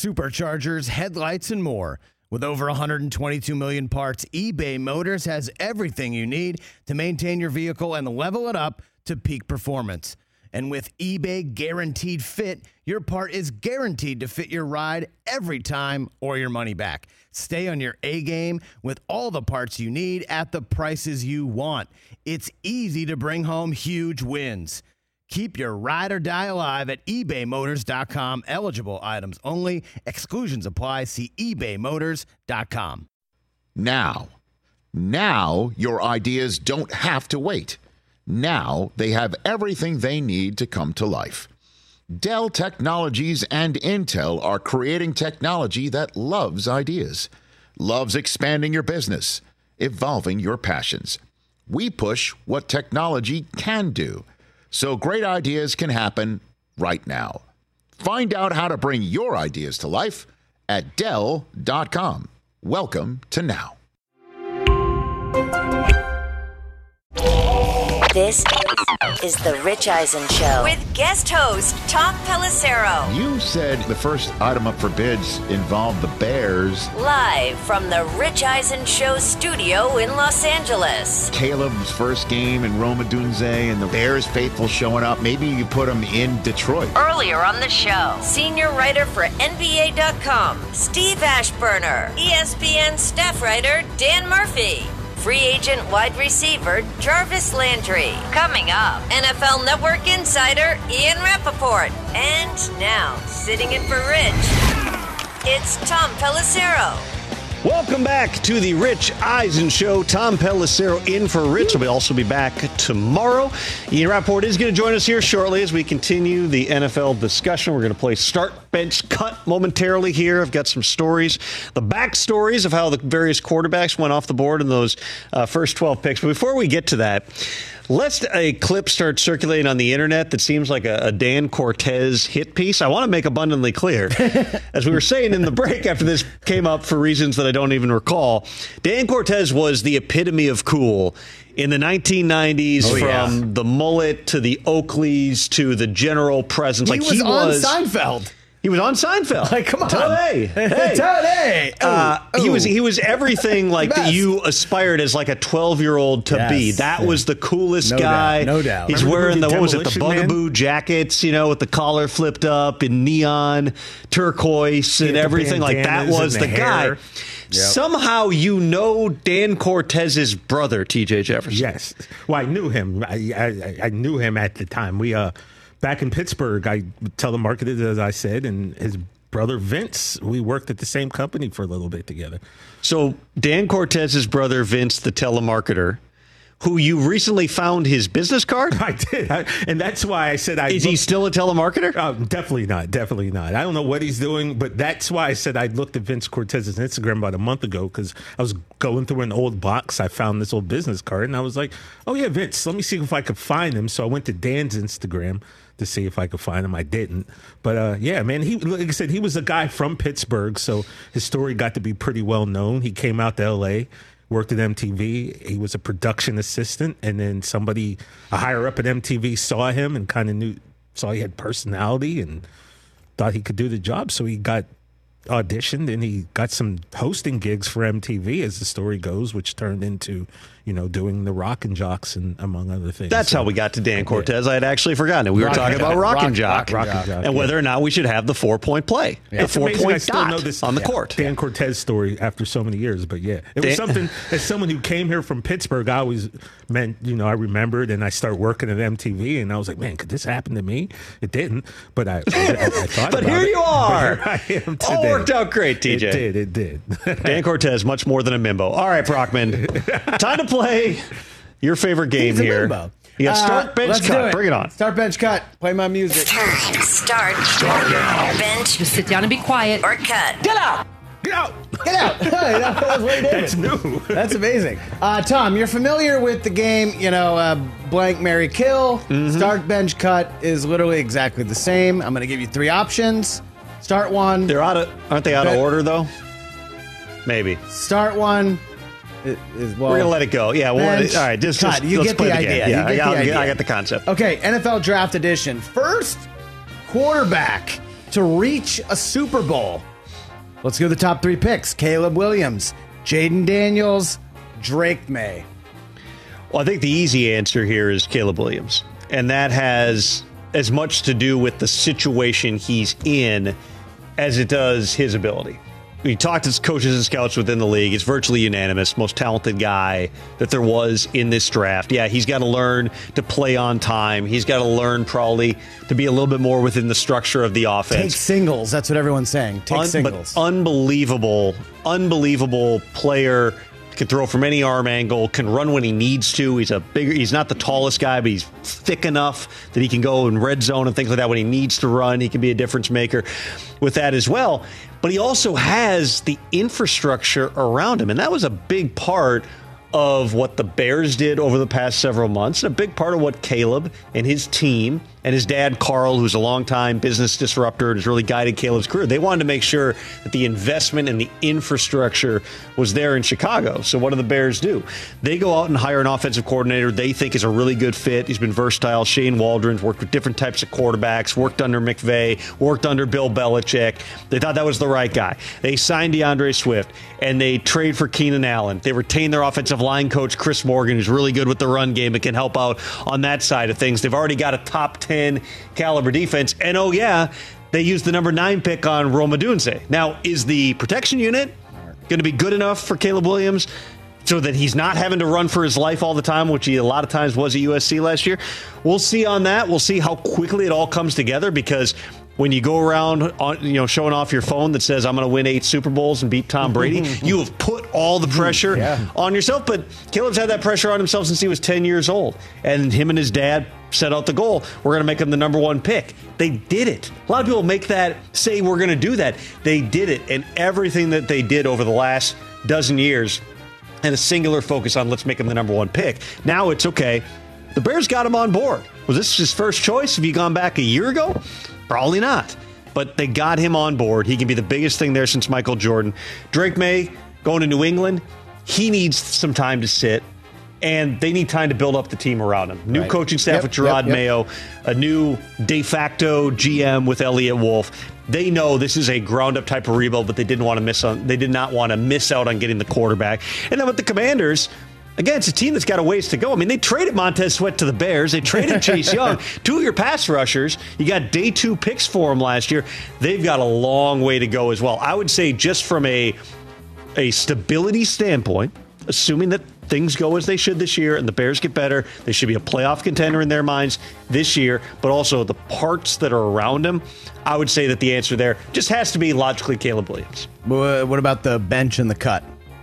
superchargers, headlights, and more. With over 122 million parts, eBay Motors has everything you need to maintain your vehicle and level it up to peak performance. And with eBay Guaranteed Fit, your part is guaranteed to fit your ride every time or your money back. Stay on your A-game with all the parts you need at the prices you want. It's easy to bring home huge wins. Keep your ride or die alive at ebaymotors.com. Eligible items only. Exclusions apply. See ebaymotors.com. Now your ideas don't have to wait. Now they have everything they need to come to life. Dell Technologies and Intel are creating technology that loves ideas, loves expanding your business, evolving your passions. We push what technology can do, so great ideas can happen right now. Find out how to bring your ideas to life at Dell.com. Welcome to Now. This is The Rich Eisen Show with guest host Tom Pelissero. You said the first item up for bids involved the Bears. Live from The Rich Eisen Show studio in Los Angeles. Caleb's first game in Roma Dunze and the Bears faithful showing up. Maybe you put them in Detroit. Earlier on the show, senior writer for NBA.com, Steve Ashburner. ESPN staff writer, Dan Murphy. Free agent wide receiver Jarvis Landry. Coming up, NFL Network insider Ian Rappaport. And now, sitting in for Rich, it's Tom Pelissero. Welcome back to the Rich Eisen Show. Tom Pelissero in for Rich. We'll also be back tomorrow. Ian Rappaport is going to join us here shortly as we continue the NFL discussion. We're going to play Start, Bench, Cut momentarily here. I've got some stories, the backstories of how the various quarterbacks went off the board in those first 12 picks. But before we get to that, lest a clip start circulating on the internet that seems like a Dan Cortez hit piece, I want to make abundantly clear, as we were saying in the break after this came up for reasons that I don't even recall, Dan Cortez was the epitome of cool in the 1990s, from the mullet to the Oakleys to the general presence. He was on Seinfeld. He was on Seinfeld. Like, come on. Tony. He was everything like that you aspired as like a 12-year-old to be. That was the coolest guy. No doubt. He's wearing the Bugaboo jackets, with the collar flipped up in neon, turquoise and everything like that was the guy. Yep. Somehow Dan Cortez's brother, T.J. Jefferson. Yes. Well, I knew him. I knew him at the time. We back in Pittsburgh, I telemarketed, as I said, and his brother Vince, we worked at the same company for a little bit together. So Dan Cortez's brother Vince, the telemarketer, who you recently found his business card? I did. And that's why I said Is he still a telemarketer? Definitely not. Definitely not. I don't know what he's doing, but that's why I said I looked at Vince Cortez's Instagram about a month ago because I was going through an old box. I found this old business card, and I was like, oh, yeah, Vince, let me see if I could find him. So I went to Dan's Instagram to see if I could find him. I didn't. But, yeah, man, like I said, he was a guy from Pittsburgh, so his story got to be pretty well known. He came out to L.A., worked at MTV. He was a production assistant, and then a higher up at MTV saw him and kind of saw he had personality and thought he could do the job. So he got auditioned, and he got some hosting gigs for MTV, as the story goes, which turned into, doing the Rock and Jocks and among other things. That's how we got to Dan Cortez. I had actually forgotten it. We were talking about Rock and Jock and whether or not we should have the 4-point play, the 4-point dot on the court. Dan Cortez story after so many years, but yeah, it was something. As someone who came here from Pittsburgh, I always meant, I remembered, and I started working at MTV, and I was like, man, could this happen to me? It didn't, but I thought. But about here it. you are. But here I am today. All worked out great, TJ. It did. Dan Cortez, much more than a mimbo. All right, Brockman, time to play your favorite game here. Mimbo. You got start, bench, cut. Bring it on. Start, bench, cut. Play my music. Start, bench, just sit down and be quiet, or cut. Get out. Get out. Get out. That was way That's new. That's amazing. Tom, you're familiar with the game, blank, marry, kill. Mm-hmm. Start, bench, cut is literally exactly the same. I'm going to give you 3 options. Start one. Aren't they out of order, though? Maybe. Start one. We're going to let it go. Yeah. All right. Just you let's get play the idea. Yeah, I got the concept. Okay. NFL Draft Edition. First quarterback to reach a Super Bowl Let's go to the top 3 picks. Caleb Williams, Jaden Daniels, Drake May. Well, I think the easy answer here is Caleb Williams. And that has as much to do with the situation he's in as it does his ability. We talked to coaches and scouts within the league. It's virtually unanimous. Most talented guy that there was in this draft. Yeah, he's got to learn to play on time. He's got to learn probably to be a little bit more within the structure of the offense. Take singles. That's what everyone's saying. Take singles. But unbelievable player. Can throw from any arm angle, can run when he needs to. He's not the tallest guy, but he's thick enough that he can go in red zone and things like that when he needs to run. He can be a difference maker with that as well. But he also has the infrastructure around him. And that was a big part of what the Bears did over the past several months. And a big part of what Caleb and his team and his dad, Carl, who's a longtime business disruptor and has really guided Caleb's career, they wanted to make sure that the investment and the infrastructure was there in Chicago. So what do the Bears do? They go out and hire an offensive coordinator they think is a really good fit. He's been versatile. Shane Waldron's worked with different types of quarterbacks, worked under McVay, worked under Bill Belichick. They thought that was the right guy. They signed DeAndre Swift, and they trade for Keenan Allen. They retain their offensive line coach, Chris Morgan, who's really good with the run game and can help out on that side of things. They've already got a top 10 caliber defense. And oh yeah, they used the number 9 pick on Rome Odunze. Now, is the protection unit going to be good enough for Caleb Williams so that he's not having to run for his life all the time, which he a lot of times was at USC last year? We'll see on that. We'll see how quickly it all comes together, because when you go around showing off your phone that says, I'm going to win 8 Super Bowls and beat Tom Brady, you have put all the pressure on yourself. But Caleb's had that pressure on himself since he was 10 years old. And him and his dad set out the goal. We're going to make him the number 1 pick. They did it. A lot of people say we're going to do that. They did it. And everything that they did over the last dozen years had a singular focus on let's make him the number 1 pick. Now it's okay. The Bears got him on board. Was this his first choice? Have you gone back a year ago? Probably not. But they got him on board. He can be the biggest thing there since Michael Jordan. Drake May going to New England. He needs some time to sit, and they need time to build up the team around him. New coaching staff with Gerard Mayo, a new de facto GM with Elliott Wolf. They know this is a ground-up type of rebuild, but they did not want to miss out on getting the quarterback. And then with the Commanders, again, it's a team that's got a ways to go. I mean, they traded Montez Sweat to the Bears. They traded Chase Young. 2 of your pass rushers. You got day 2 picks for them last year. They've got a long way to go as well. I would say just from a stability standpoint, assuming that things go as they should this year and the Bears get better, they should be a playoff contender in their minds this year, but also the parts that are around them, I would say that the answer there just has to be logically Caleb Williams. What about the bench and the cut?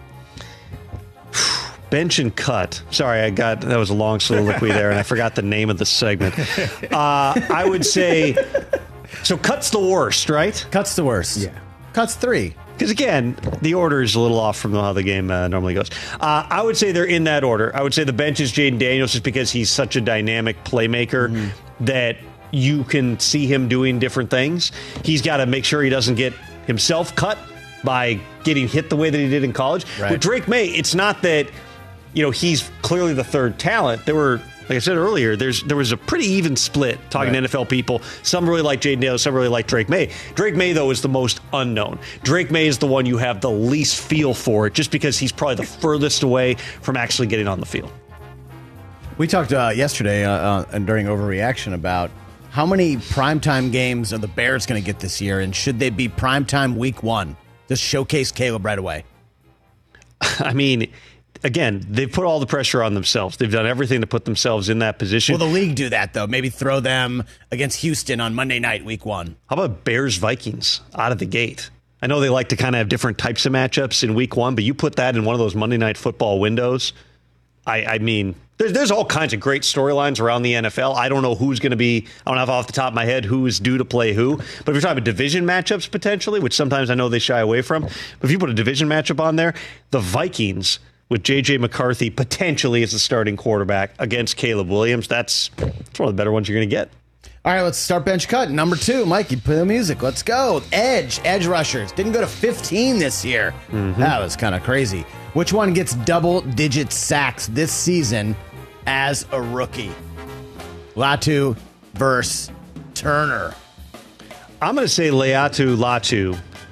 Bench and cut. Sorry, that was a long soliloquy there, and I forgot the name of the segment. I would say, so cut's the worst, right? Cut's the worst. Yeah. Cut's 3. Because, again, the order is a little off from how the game normally goes. I would say they're in that order. I would say the bench is Jaden Daniels just because he's such a dynamic playmaker that you can see him doing different things. He's got to make sure he doesn't get himself cut by getting hit the way that he did in college. Right. With Drake May, it's not that he's clearly the third talent. There were, like I said earlier, there was a pretty even split talking to NFL people. Some really like Jaden Daniels, some really like Drake May. Drake May, though, is the most unknown. Drake May is the one you have the least feel for it, just because he's probably the furthest away from actually getting on the field. We talked yesterday and during Overreaction about how many primetime games are the Bears going to get this year, and should they be primetime week 1? Just showcase Caleb right away. I mean, again, they've put all the pressure on themselves. They've done everything to put themselves in that position. Will the league do that, though? Maybe throw them against Houston on Monday night, week 1. How about Bears-Vikings out of the gate? I know they like to kind of have different types of matchups in week 1, but you put that in one of those Monday Night Football windows. I mean, there's all kinds of great storylines around the NFL. I don't know who's going to be, I don't have off the top of my head who is due to play who. But if you're talking about division matchups potentially, which sometimes I know they shy away from, but if you put a division matchup on there, the Vikings with J.J. McCarthy potentially as the starting quarterback against Caleb Williams, that's one of the better ones you're going to get. All right, let's start bench cut. Number 2, Mikey, play the music. Let's go. Edge rushers. Didn't go to 15 this year. That was kind of crazy. Which one gets double-digit sacks this season as a rookie? Latu versus Turner. I'm going to say Laiatu Latu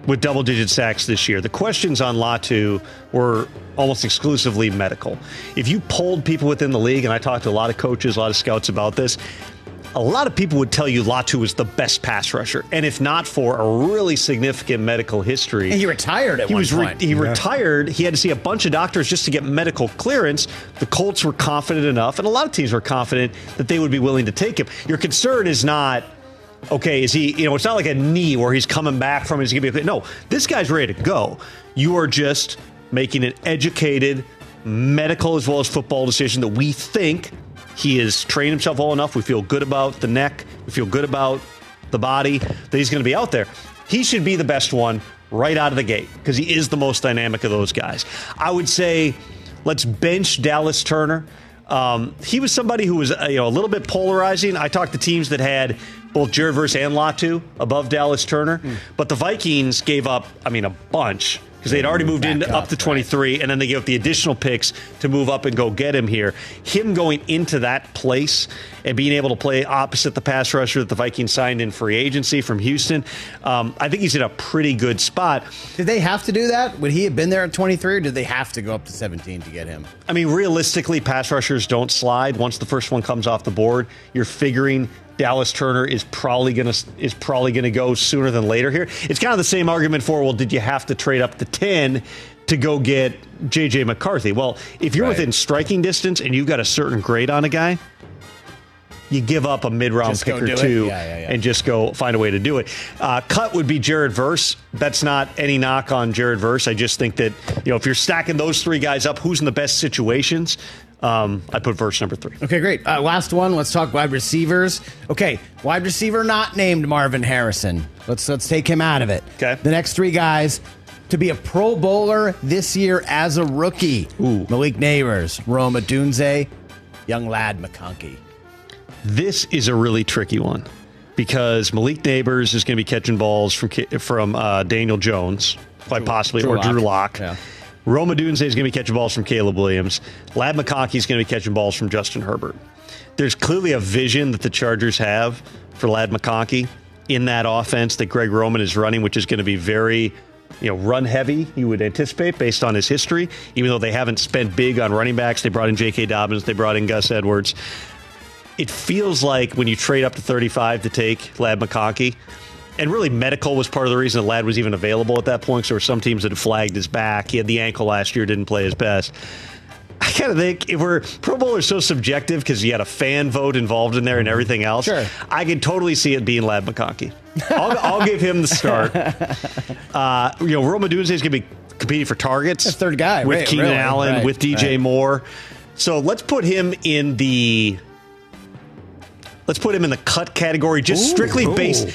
with double-digit sacks this year. The questions on Latu were almost exclusively medical. If you polled people within the league, and I talked to a lot of coaches, a lot of scouts about this, a lot of people would tell you Latu was the best pass rusher. And if not for a really significant medical history. And he retired at one point. He retired. He had to see a bunch of doctors just to get medical clearance. The Colts were confident enough, and a lot of teams were confident that they would be willing to take him. Your concern is not, okay, is he, it's not like a knee where he's coming back from it. No, this guy's ready to go. You are just making an educated medical as well as football decision that we think he has trained himself well enough. We feel good about the neck. We feel good about the body that he's going to be out there. He should be the best one right out of the gate because he is the most dynamic of those guys. I would say let's bench Dallas Turner. He was somebody who was a little bit polarizing. I talked to teams that had both Jared Verse and Latu above Dallas Turner, but the Vikings gave up, a bunch. Because they'd already moved up to 23, right. And then they gave up the additional picks to move up and go get him here. Him going into that place and being able to play opposite the pass rusher that the Vikings signed in free agency from Houston, I think he's in a pretty good spot. Did they have to do that? Would he have been there at 23, or did they have to go up to 17 to get him? Realistically, pass rushers don't slide. Once the first one comes off the board, you're figuring Dallas Turner is probably going to go sooner than later here. It's kind of the same argument for, well, did you have to trade up to 10 to go get J.J. McCarthy? Well, if you're within striking distance and you've got a certain grade on a guy, you give up a mid-round pick or two and just go find a way to do it. Cut would be Jared Verse. That's not any knock on Jared Verse. I just think that, if you're stacking those three guys up, who's in the best situations? I put Verse number 3. Okay, great. Last one. Let's talk wide receivers. Okay, wide receiver not named Marvin Harrison. Let's take him out of it. Okay. The next three guys to be a Pro Bowler this year as a rookie. Malik Nabers, Rome Odunze, young Ladd McConkey. This is a really tricky one because Malik Nabers is going to be catching balls from Daniel Jones, quite possibly, or Drew Lock. Yeah. Rome Odunze is going to be catching balls from Caleb Williams. Ladd McConkey is going to be catching balls from Justin Herbert. There's clearly a vision that the Chargers have for Ladd McConkey in that offense that Greg Roman is running, which is going to be very, run heavy, you would anticipate, based on his history. Even though they haven't spent big on running backs, they brought in J.K. Dobbins, they brought in Gus Edwards. It feels like when you trade up to 35 to take Ladd McConkey, and really medical was part of the reason that Ladd was even available at that point. So there were some teams that had flagged his back. He had the ankle last year, didn't play his best. I kind of think if Pro Bowl is so subjective because you had a fan vote involved in there and everything else, sure. I can totally see it being Ladd McConkey. I'll give him the start. Rome Odunze is going to be competing for targets. That's third guy. With Keenan Allen, with DJ Moore. So let's put him in the... Let's put him in the cut category, just strictly based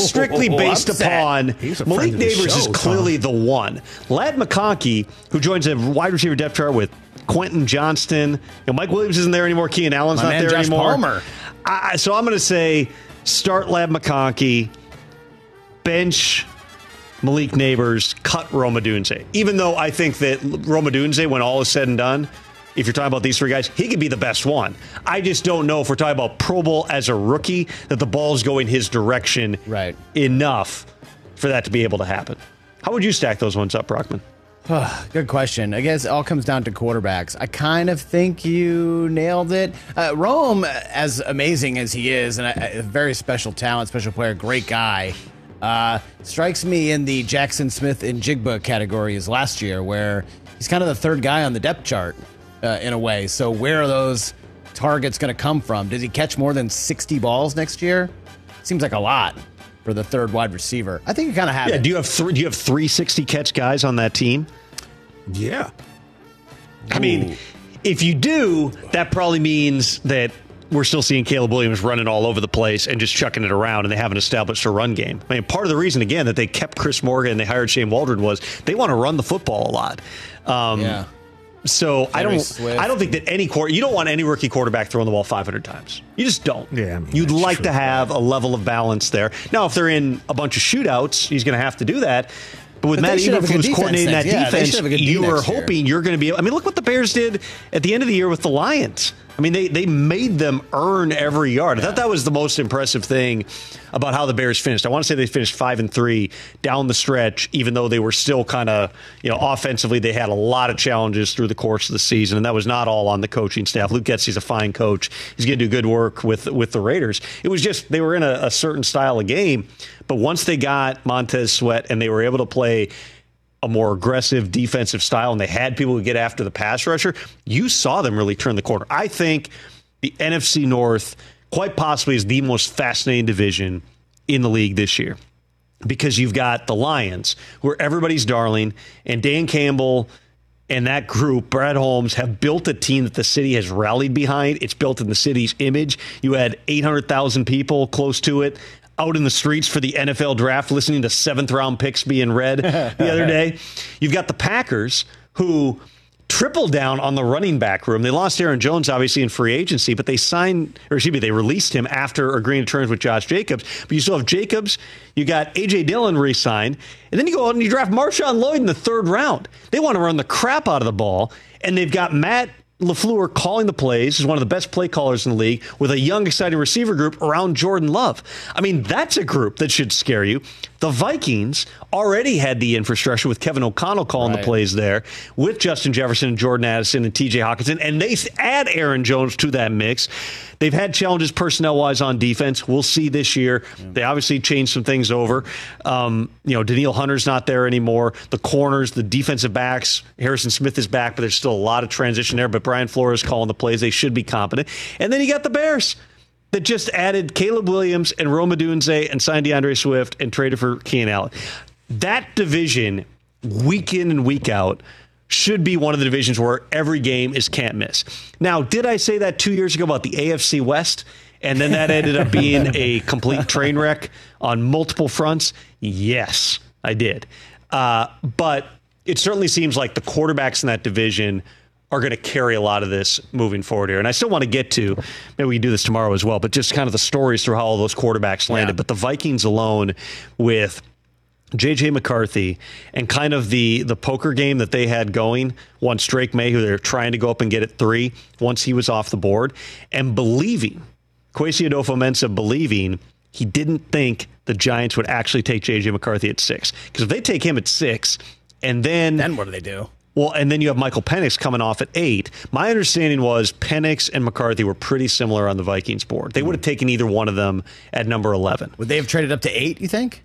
upon Malik Nabers is clearly the one. Ladd McConkey, who joins a wide receiver depth chart with Quentin Johnston. Mike Williams isn't there anymore. Keenan Allen's not there Josh anymore. Palmer. So I'm going to say start Ladd McConkey, bench Malik Nabers, cut Rome Odunze. Even though I think that Rome Odunze, when all is said and done, if you're talking about these three guys, he could be the best one. I just don't know if we're talking about Pro Bowl as a rookie that the ball's going his direction enough for that to be able to happen. How would you stack those ones up, Brockman? Good question. I guess it all comes down to quarterbacks. I kind of think you nailed it. Rome, as amazing as he is, and a very special talent, special player, great guy, strikes me in the Jackson Smith and Jigba category as last year, where he's kind of the third guy on the depth chart. In a way. So where are those targets going to come from? Did he catch more than 60 balls next year? Seems like a lot for the third wide receiver. I think you kind of have it. Do you have 360 catch guys on that team? Yeah. If you do, that probably means that we're still seeing Caleb Williams running all over the place and just chucking it around, and they haven't established a run game. Part of the reason, again, that they kept Chris Morgan and they hired Shane Waldron was they want to run the football a lot. So I don't think that you don't want any rookie quarterback throwing the ball 500 times. You just don't. Yeah, you'd like to have a level of balance there. Now, if they're in a bunch of shootouts, he's going to have to do that. But with Matt Eberflus who's coordinating that defense, you were hoping you're going to be. Look what the Bears did at the end of the year with the Lions. I mean, they made them earn every yard. I thought that was the most impressive thing about how the Bears finished. I want to say they finished 5-3 down the stretch, even though they were still kind of, offensively, they had a lot of challenges through the course of the season, and that was not all on the coaching staff. Luke Getsy's a fine coach. He's going to do good work with the Raiders. It was just they were in a certain style of game, but once they got Montez Sweat and they were able to play a more aggressive defensive style, and they had people who get after the pass rusher, you saw them really turn the corner. I think the NFC North quite possibly is the most fascinating division in the league this year, because you've got the Lions, who are everybody's darling, and Dan Campbell and that group, Brad Holmes, have built a team that the city has rallied behind. It's built in the city's image. You had 800,000 people close to it out in the streets for the NFL draft, listening to 7th-round picks being read the other day. You've got the Packers, who tripled down on the running back room. They lost Aaron Jones, obviously, in free agency, but they released him after agreeing to terms with Josh Jacobs. But you still have Jacobs. You got A.J. Dillon re-signed. And then you go out and you draft Marshawn Lloyd in the 3rd round. They want to run the crap out of the ball, and they've got Matt LaFleur calling the plays. He's one of the best play callers in the league, with a young, exciting receiver group around Jordan Love. I mean, that's a group that should scare you. The Vikings already had the infrastructure with Kevin O'Connell calling the plays there, with Justin Jefferson and Jordan Addison and TJ Hawkinson, and they add Aaron Jones to that mix. They've had challenges personnel-wise on defense. We'll see this year. They obviously changed some things over. Danielle Hunter's not there anymore. The corners, the defensive backs, Harrison Smith is back, but there's still a lot of transition there. But Brian Flores calling the plays. They should be competent. And then you got the Bears that just added Caleb Williams and Rome Odunze and signed DeAndre Swift and traded for Keenan Allen. That division, week in and week out, should be one of the divisions where every game is can't miss. Now, did I say that 2 years ago about the AFC West? And then that ended up being a complete train wreck on multiple fronts? Yes, I did. But it certainly seems like the quarterbacks in that division are going to carry a lot of this moving forward here. And I still want to get to, maybe we can do this tomorrow as well, but just kind of the stories through how all those quarterbacks landed. Yeah. But the Vikings alone, with J.J. McCarthy and kind of the poker game that they had going once Drake May, who they're trying to go up and get at 3, once he was off the board, and believing, Kwesi Adofo-Mensah believing he didn't think the Giants would actually take J.J. McCarthy at 6. Because if they take him at 6, and then what do they do? Well, and then you have Michael Penix coming off at 8. My understanding was Penix and McCarthy were pretty similar on the Vikings board. They would have taken either one of them at number 11. Would they have traded up to 8, you think?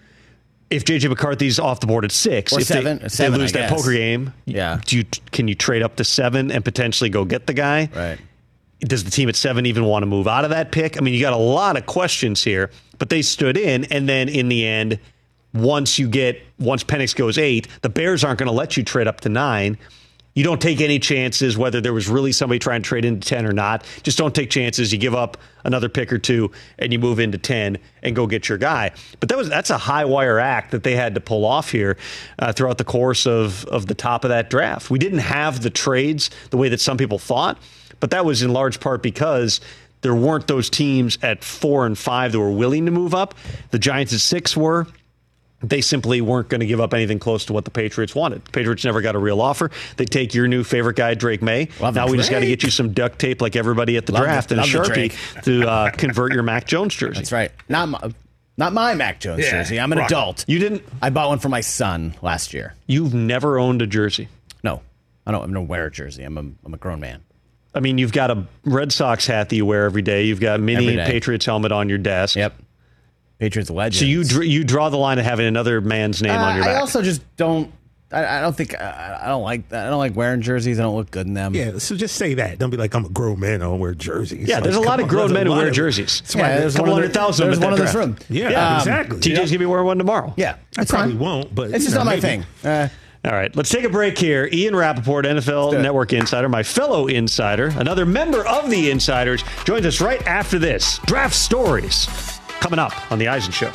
If J.J. McCarthy's off the board at 6, or if 7, they lose that poker game, can you trade up to 7 and potentially go get the guy? Right. Does the team at 7 even want to move out of that pick? I mean, you got a lot of questions here, but they stood in, and then in the end, once Penix goes 8, the Bears aren't going to let you trade up to 9. You don't take any chances, whether there was really somebody trying to trade into 10 or not. Just don't take chances. You give up another pick or 2, and you move into 10 and go get your guy. But that's a high wire act that they had to pull off here throughout the course of the top of that draft. We didn't have the trades the way that some people thought, but that was in large part because there weren't those teams at 4 and 5 that were willing to move up. The Giants at 6 were. They simply weren't going to give up anything close to what the Patriots wanted. The Patriots never got a real offer. They take your new favorite guy, Drake May. Now we just got to get you some duct tape like everybody at the draft and a Sharpie to convert your Mac Jones jersey. That's right. Not my Mac Jones jersey. I'm an adult. You didn't? I bought one for my son last year. You've never owned a jersey? No. I don't wear a jersey. I'm a grown man. I mean, you've got a Red Sox hat that you wear every day. You've got a mini Patriots helmet on your desk. Yep. Patriots legends. So you draw the line of having another man's name on your back. I also just don't. I don't like wearing jerseys. I don't look good in them. Yeah, so just say that. Don't be like, I'm a grown man. I don't wear jerseys. Yeah, there's a lot of grown men who wear jerseys. There's 100,000 of them. There's one in this room. Yeah, exactly. TJ's going to be wearing one tomorrow. Yeah, I probably won't, but it's just not my thing. All right, let's take a break here. Ian Rappaport, NFL Network Insider, my fellow insider, another member of the Insiders, joins us right after this. Draft Stories coming up on The Eisen Show.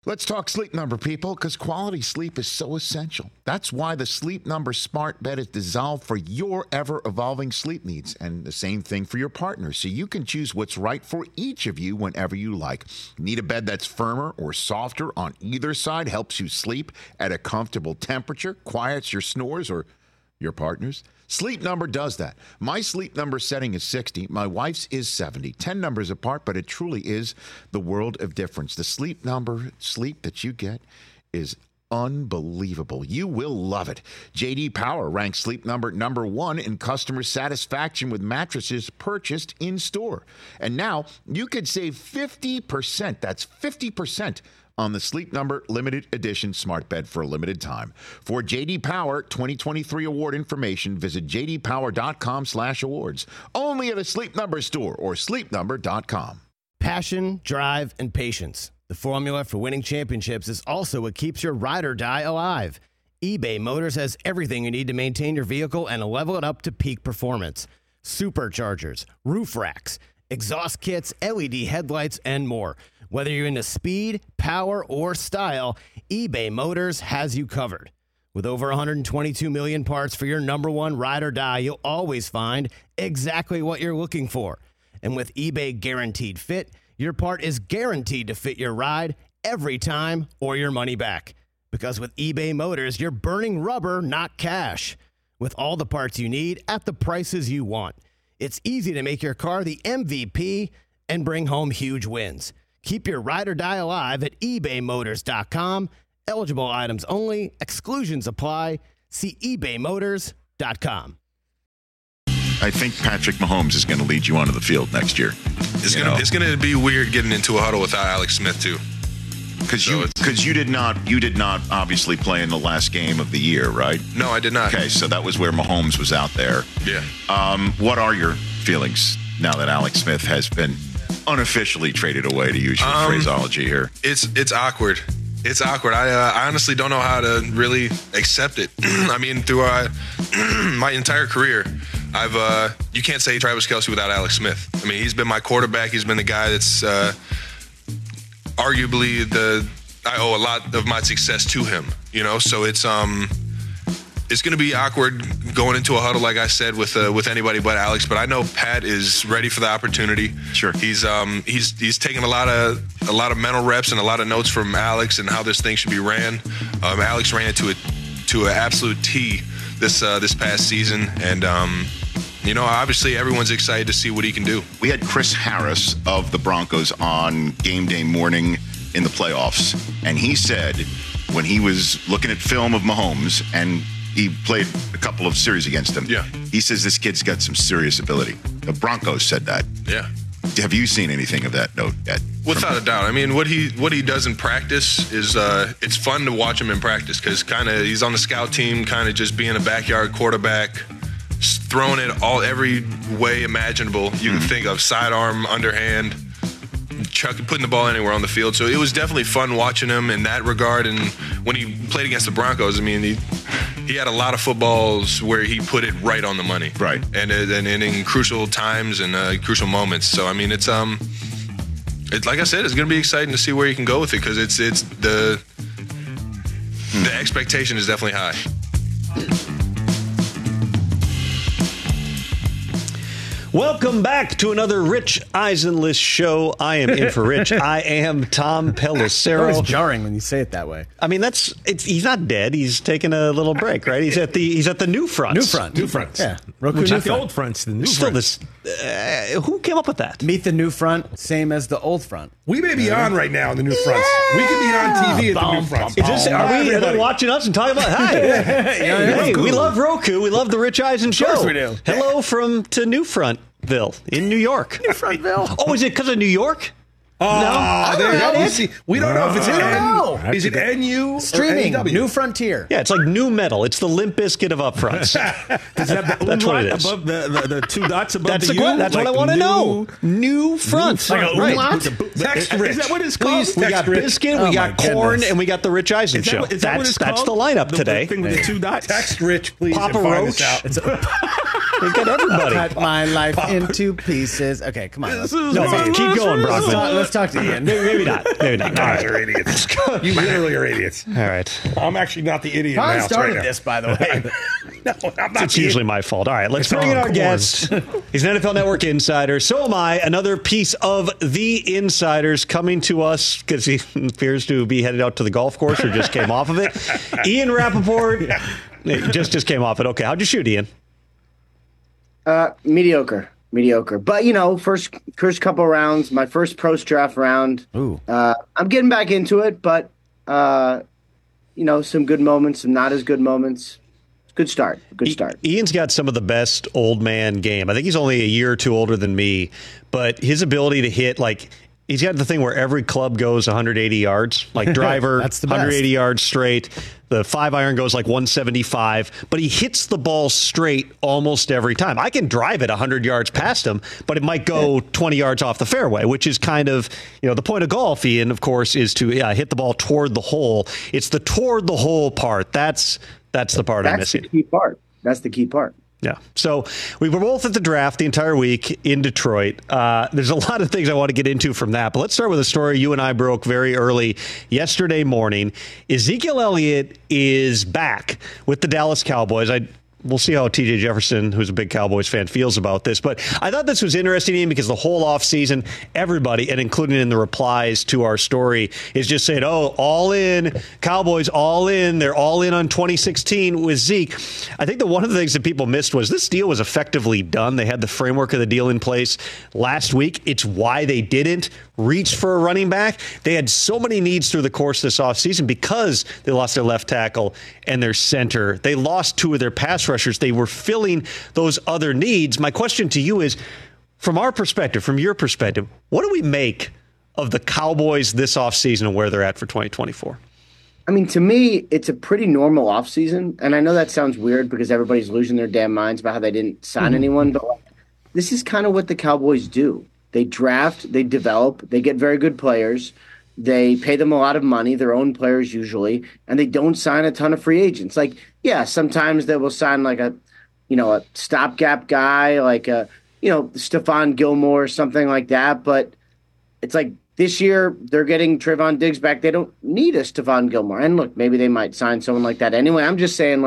Let's talk Sleep Number, people, because quality sleep is so essential. That's why the Sleep Number smart bed is designed for your ever-evolving sleep needs, and the same thing for your partner, so you can choose what's right for each of you whenever you like. Need a bed that's firmer or softer on either side, helps you sleep at a comfortable temperature, quiets your snores or your partner's? Sleep Number does that. My Sleep Number setting is 60. My wife's is 70. 10 numbers apart, but it truly is the world of difference. The Sleep Number sleep that you get is unbelievable. You will love it. J.D. Power ranks Sleep Number number 1 in customer satisfaction with mattresses purchased in store. And now you could save 50%. That's 50%. On the Sleep Number limited edition smart bed for a limited time. For J.D. Power 2023 award information, visit jdpower.com/awards. Only at a Sleep Number store or sleepnumber.com. Passion, drive, and patience. The formula for winning championships is also what keeps your ride or die alive. eBay Motors has everything you need to maintain your vehicle and level it up to peak performance. Superchargers, roof racks, exhaust kits, LED headlights, and more. Whether you're into speed, power, or style, eBay Motors has you covered. With over 122 million parts for your number one ride or die, you'll always find exactly what you're looking for. And with eBay Guaranteed Fit, your part is guaranteed to fit your ride every time or your money back. Because with eBay Motors, you're burning rubber, not cash. With all the parts you need at the prices you want. It's easy to make your car the MVP and bring home huge wins. Keep your ride or die alive at ebaymotors.com. Eligible items only. Exclusions apply. See ebaymotors.com. I think Patrick Mahomes is going to lead you onto the field next year. It's going to be weird getting into a huddle without Alex Smith too. Because you did not obviously play in the last game of the year, right? No, I did not. Okay, so that was where Mahomes was out there. Yeah. What are your feelings now that Alex Smith has been unofficially traded away, to use your phraseology here? It's awkward. It's awkward. I honestly don't know how to really accept it. I mean, throughout my entire career, you can't say Travis Kelce without Alex Smith. I mean, he's been my quarterback. He's been the guy that's arguably I owe a lot of my success to him. You know, so it's going to be awkward going into a huddle, like I said, with anybody but Alex. But I know Pat is ready for the opportunity. Sure, he's taken a lot of mental reps and a lot of notes from Alex and how this thing should be ran. Alex ran it to an absolute T this past season, and obviously everyone's excited to see what he can do. We had Chris Harris of the Broncos on game day morning in the playoffs, and he said when he was looking at film of Mahomes and he played a couple of series against him. Yeah. He says this kid's got some serious ability. The Broncos said that. Yeah. Have you seen anything of that note yet? Without a doubt. I mean, what he does in practice is it's fun to watch him in practice because kind of he's on the scout team, kind of just being a backyard quarterback, throwing it every way imaginable you can think of, sidearm, underhand, putting the ball anywhere on the field. So it was definitely fun watching him in that regard. And when he played against the Broncos, I mean, he had a lot of footballs where he put it right on the money. Right. And in crucial times and crucial moments. So, I mean, it's like I said, it's going to be exciting to see where he can go with it because it's the expectation is definitely high. Welcome back to another Rich Eisenlist show. I am in for Rich. I am Tom Pelissero. It's jarring when you say it that way. I mean, he's not dead. He's taking a little break, right? He's at the new fronts. New fronts. Yeah. Roku Which new is the front. old fronts, the new Still fronts. who came up with that? Meet the new front, same as the old front. We may be on right now in the new fronts. We could be on TV at the new fronts. Are they watching us and talking about? Hi, hey, we love Roku. We love the Rich Eisen show. Of course we do. Hello to New Frontville in New York. New Frontville. Oh, is it because of New York? Oh, there you go. See, we don't know if it's know. Is it NU Streaming, or NW? New Frontier. Yeah, it's like new metal. It's the Limp Bizkit of upfronts. Does that have the That's what it is. above the two dots above That's the the U? That's what I want to know. New fronts. Like a Right. umlaut? Text Rich. Is that what it's called? Please We text got Rich. Biscuit, we Oh, got my Corn, goodness. and we got the Rich Eisen show. Is that what it's That's called? the lineup The today. thing with the two dots? Text Rich, please, Papa and find us Roach. out. They got everybody. Cut my life into pieces. Okay, come on. This Let's, is No, my keep going, life. Brockman. let's talk to Ian. Maybe not. Maybe not. All Guys right. are idiots. You literally are idiots. All right. I'm actually not the idiot Tom now. started right this, by the way. No, I'm not It's the usually idiot. my fault. All right, let's It's bring in all our corn. guest. He's an NFL Network insider. So am I. Another piece of the insiders coming to us because he appears to be headed out to the golf course or just came off of it. Ian Rappaport just came off it. Okay, how'd you shoot, Ian? Mediocre. But, first couple rounds, my first post draft round. Ooh. I'm getting back into it, but, some good moments, some not as good moments. Good start. Ian's got some of the best old man game. I think he's only a year or two older than me, but his ability to hit, he's got the thing where every club goes 180 yards, like driver, That's the best. 180 yards straight. The 5-iron goes like 175, but he hits the ball straight almost every time. I can drive it 100 yards past him, but it might go 20 yards off the fairway, which is kind of, the point of golf, Ian, of course, is to hit the ball toward the hole. It's the toward the hole part. That's the part I'm That's missing. the key part. That's the key part. Yeah. So we were both at the draft the entire week in Detroit. There's a lot of things I want to get into from that, but let's start with a story you and I broke very early yesterday morning. Ezekiel Elliott is back with the Dallas Cowboys. We'll see how TJ Jefferson, who's a big Cowboys fan, feels about this. But I thought this was interesting, Ian, because the whole offseason, everybody, and including in the replies to our story, is just saying, all in, Cowboys all in. They're all in on 2016 with Zeke. I think that one of the things that people missed was this deal was effectively done. They had the framework of the deal in place last week. It's why they didn't reach for a running back. They had so many needs through the course of this offseason because they lost their left tackle and their center. They lost two of their pass rushers. They were filling those other needs. My question to you is, from our perspective, from your perspective, what do we make of the Cowboys this offseason and where they're at for 2024? I mean, to me, it's a pretty normal offseason. And I know that sounds weird because everybody's losing their damn minds about how they didn't sign anyone. But this is kind of what the Cowboys do. They draft, they develop, they get very good players. They pay them a lot of money, their own players usually, and they don't sign a ton of free agents. Sometimes they will sign a stopgap guy, Stephon Gilmore or something like that. But it's like this year they're getting Trayvon Diggs back. They don't need a Stephon Gilmore. And look, maybe they might sign someone like that anyway. I'm just saying,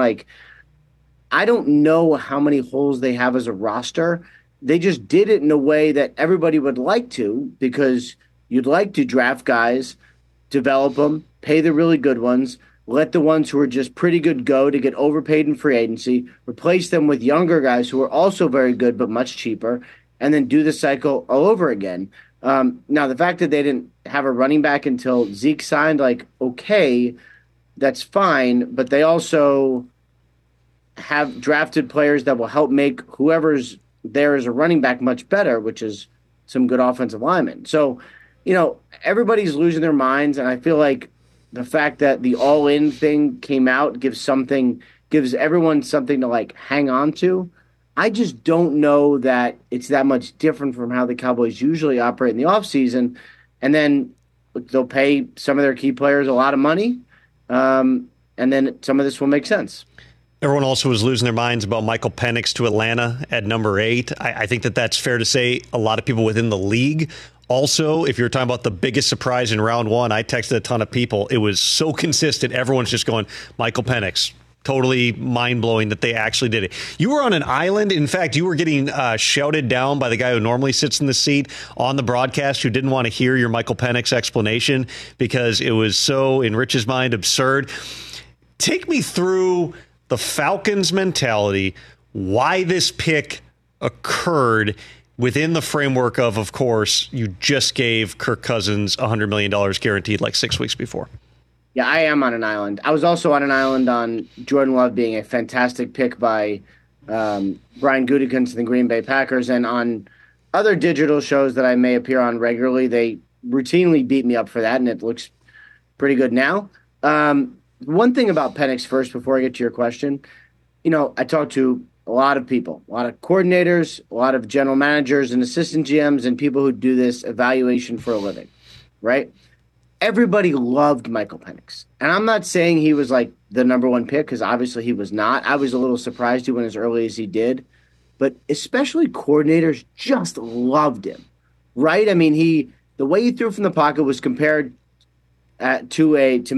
I don't know how many holes they have as a roster. They just did it in a way that everybody would like to, because you'd like to draft guys, develop them, pay the really good ones, let the ones who are just pretty good go to get overpaid in free agency, replace them with younger guys who are also very good but much cheaper, and then do the cycle all over again. Now, the fact that they didn't have a running back until Zeke signed, okay, that's fine, but they also have drafted players that will help make whoever's there as a running back much better, which is some good offensive linemen. So, everybody's losing their minds, and I feel like the fact that the all-in thing came out gives everyone something to hang on to. I just don't know that it's that much different from how the Cowboys usually operate in the offseason. And then they'll pay some of their key players a lot of money, and then some of this will make sense. Everyone also was losing their minds about Michael Penix to Atlanta at number 8. I think that that's fair to say. A lot of people within the league. Also, if you're talking about the biggest surprise in round 1, I texted a ton of people. It was so consistent. Everyone's just going, Michael Penix. Totally mind-blowing that they actually did it. You were on an island. In fact, you were getting shouted down by the guy who normally sits in the seat on the broadcast, who didn't want to hear your Michael Penix explanation because it was so, in Rich's mind, absurd. Take me through the Falcons' mentality, why this pick occurred within the framework of course, you just gave Kirk Cousins $100 million guaranteed 6 weeks before. Yeah, I am on an island. I was also on an island on Jordan Love being a fantastic pick by Brian Gutekunst and the Green Bay Packers, and on other digital shows that I may appear on regularly, they routinely beat me up for that, and it looks pretty good now. One thing about Penix first, before I get to your question, I talked to a lot of people, a lot of coordinators, a lot of general managers and assistant GMs and people who do this evaluation for a living, right? Everybody loved Michael Penix. And I'm not saying he was the number one pick, because obviously he was not. I was a little surprised he went as early as he did. but especially coordinators just loved him, right? I mean, the way he threw from the pocket was compared to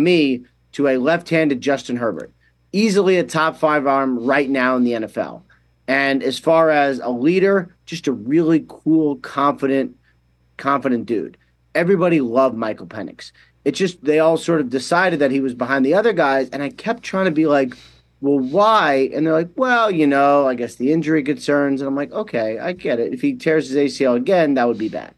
a left-handed Justin Herbert, easily a top 5 arm right now in the NFL. And as far as a leader, just a really cool, confident dude. Everybody loved Michael Penix. It's just they all sort of decided that he was behind the other guys, and I kept trying to be like, well, why? And they're like, well, I guess the injury concerns. And I'm like, okay, I get it. If he tears his ACL again, that would be bad.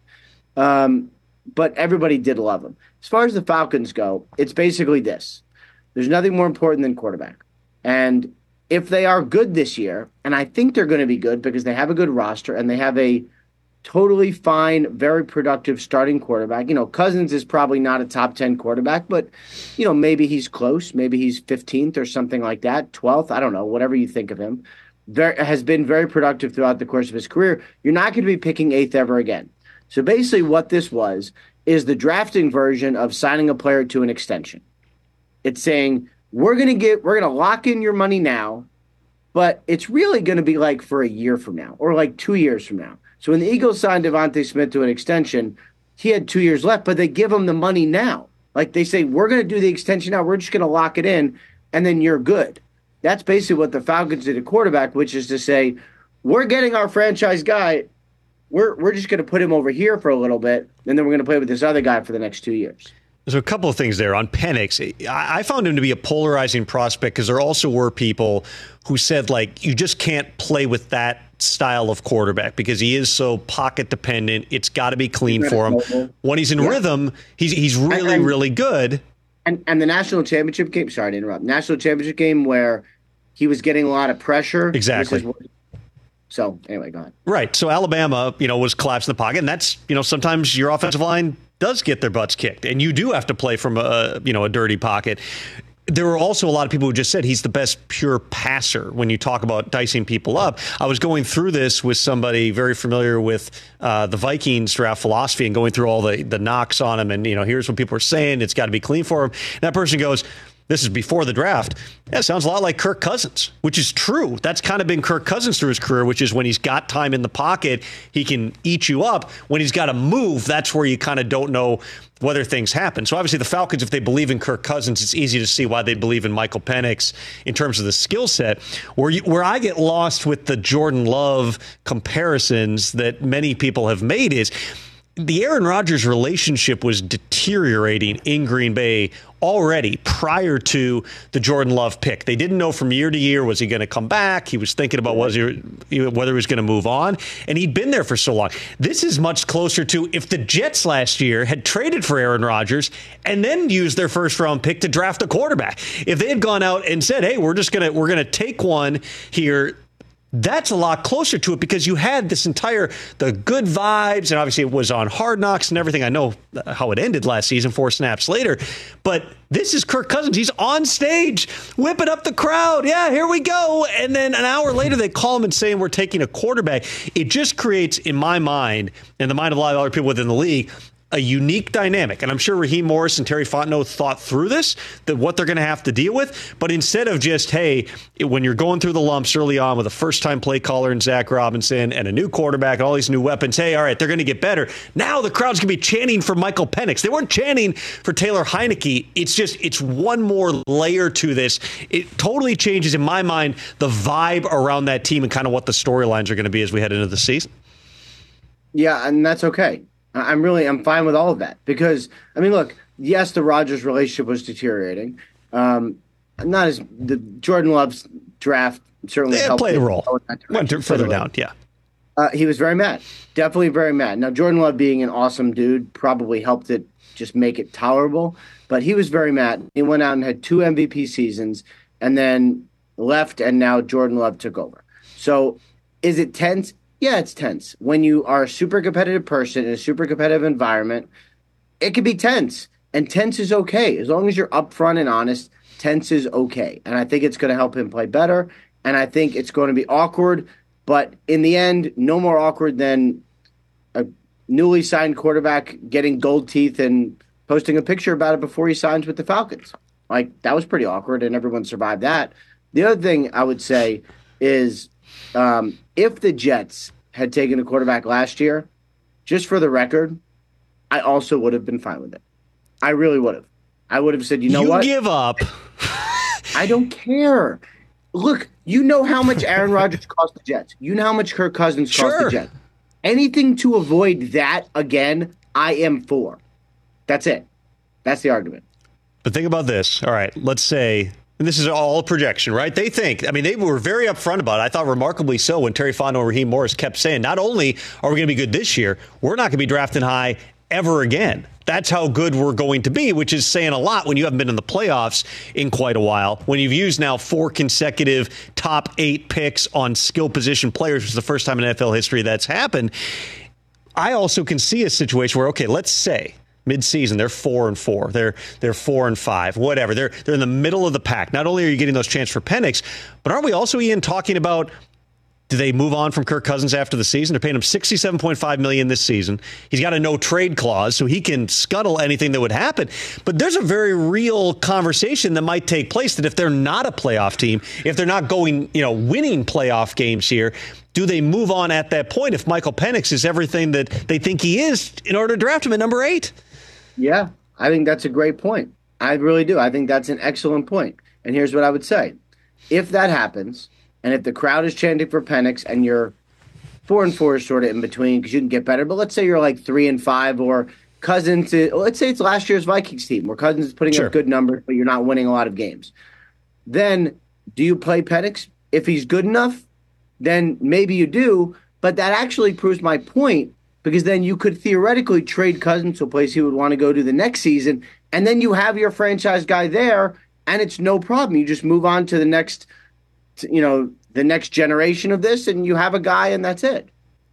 But everybody did love him. As far as the Falcons go, it's basically this. There's nothing more important than quarterback. And if they are good this year, and I think they're going to be good because they have a good roster and they have a totally fine, very productive starting quarterback. Cousins is probably not a top 10 quarterback, but, maybe he's close. Maybe he's 15th or something like that, 12th. I don't know, whatever you think of him. Has been very productive throughout the course of his career. You're not going to be picking 8th ever again. So basically what this is the drafting version of signing a player to an extension. It's saying, we're going to lock in your money now, but it's really going to be like for a year from now or like 2 years from now. So when the Eagles signed Devontae Smith to an extension, he had 2 years left, but they give him the money now. Like they say, we're going to do the extension now. We're just going to lock it in, and then you're good. That's basically what the Falcons did at quarterback, which is to say, we're getting our franchise guy. We're just going to put him over here for a little bit, and then we're going to play with this other guy for the next 2 years. There's a couple of things there on Penix. I found him to be a polarizing prospect because there also were people who said, you just can't play with that style of quarterback because he is so pocket dependent. It's got to be clean for him. When he's in rhythm, he's really, really good. And the national championship game, sorry to interrupt, national championship game where he was getting a lot of pressure. Exactly. So anyway, go ahead. Right. So Alabama, was collapsed in the pocket. And that's, sometimes your offensive line does get their butts kicked, and you do have to play from a dirty pocket. There were also a lot of people who just said he's the best pure passer when you talk about dicing people up. I was going through this with somebody very familiar with the Vikings draft philosophy and going through all the knocks on him. And, here's what people are saying. It's got to be clean for him. And that person goes, this is before the draft. Yeah, sounds a lot like Kirk Cousins, which is true. That's kind of been Kirk Cousins through his career, which is when he's got time in the pocket, he can eat you up. When he's got to move, that's where you kind of don't know whether things happen. So obviously the Falcons, if they believe in Kirk Cousins, it's easy to see why they believe in Michael Penix in terms of the skill set. Where I get lost with the Jordan Love comparisons that many people have made is the Aaron Rodgers relationship was deteriorating in Green Bay already prior to the Jordan Love pick. They didn't know from year to year, was he going to come back? He was thinking about whether he was going to move on, and he'd been there for so long. This is much closer to if the Jets last year had traded for Aaron Rodgers and then used their first round pick to draft a quarterback. If they had gone out and said, hey, we're going to take one here, that's a lot closer to it because you had the good vibes, and obviously it was on Hard Knocks and everything. I know how it ended last season, 4 snaps later, but this is Kirk Cousins. He's on stage, whipping up the crowd. Yeah, here we go. And then an hour later, they call him and say, we're taking a quarterback. It just creates, in my mind, and the mind of a lot of other people within the league, a unique dynamic. And I'm sure Raheem Morris and Terry Fontenot thought through this, that what they're going to have to deal with. But instead of just, hey, when you're going through the lumps early on with a first-time play caller in Zach Robinson and a new quarterback and all these new weapons, hey, all right, they're going to get better. Now the crowd's going to be chanting for Michael Penix. They weren't chanting for Taylor Heineke. It's one more layer to this. It totally changes, in my mind, the vibe around that team and kind of what the storylines are going to be as we head into the season. Yeah, and that's okay. I'm fine with all of that because, I mean, look, yes, the Rodgers relationship was deteriorating. Not as the Jordan Love's draft certainly helped. Played a role. Went further down, yeah. He was very mad, definitely very mad. Now, Jordan Love being an awesome dude probably helped it just make it tolerable, but he was very mad. He went out and had 2 MVP seasons and then left, and now Jordan Love took over. So is it tense? Yeah, it's tense. When you are a super competitive person in a super competitive environment, it can be tense. And tense is okay. As long as you're upfront and honest, tense is okay. And I think it's going to help him play better. And I think it's going to be awkward. But in the end, no more awkward than a newly signed quarterback getting gold teeth and posting a picture about it before he signs with the Falcons. Like, that was pretty awkward, and everyone survived that. The other thing I would say is If the Jets had taken a quarterback last year, just for the record, I also would have been fine with it. I really would have. I would have said, you know what? You give up. I don't care. Look, you know how much Aaron Rodgers cost the Jets. You know how much Kirk Cousins cost the Jets. Anything to avoid that again, I am for. That's it. That's the argument. But think about this. All right, let's say, and this is all projection, right? They think, I mean, they were very upfront about it. I thought remarkably so when Terry Fontenot and Raheem Morris kept saying, not only are we going to be good this year, we're not going to be drafting high ever again. That's how good we're going to be, which is saying a lot when you haven't been in the playoffs in quite a while. When you've used now 4 consecutive top 8 picks on skill position players, which is the first time in NFL history that's happened. I also can see a situation where, okay, let's say mid-season they're 4-4, they're 4-5, whatever. They're in the middle of the pack. Not only are you getting those chances for Penix, but aren't we also, Ian, talking about, do they move on from Kirk Cousins after the season? They're paying him $67.5 million this season. He's got a no-trade clause, so he can scuttle anything that would happen. But there's a very real conversation that might take place that if they're not a playoff team, if they're not going, winning playoff games here, do they move on at that point if Michael Penix is everything that they think he is in order to draft him at number 8? Yeah, I think that's a great point. I really do. I think that's an excellent point. And here's what I would say. If that happens, and if the crowd is chanting for Penix and you're 4-4 is sort of in between because you can get better, but let's say you're like 3-5 or Cousins, let's say it's last year's Vikings team where Cousins is putting up good numbers, but you're not winning a lot of games. Then do you play Penix? If he's good enough, then maybe you do, but that actually proves my point because then you could theoretically trade Cousins to a place he would want to go to the next season, and then you have your franchise guy there, and it's no problem. You just move on to the next the next generation of this, and you have a guy, and that's it.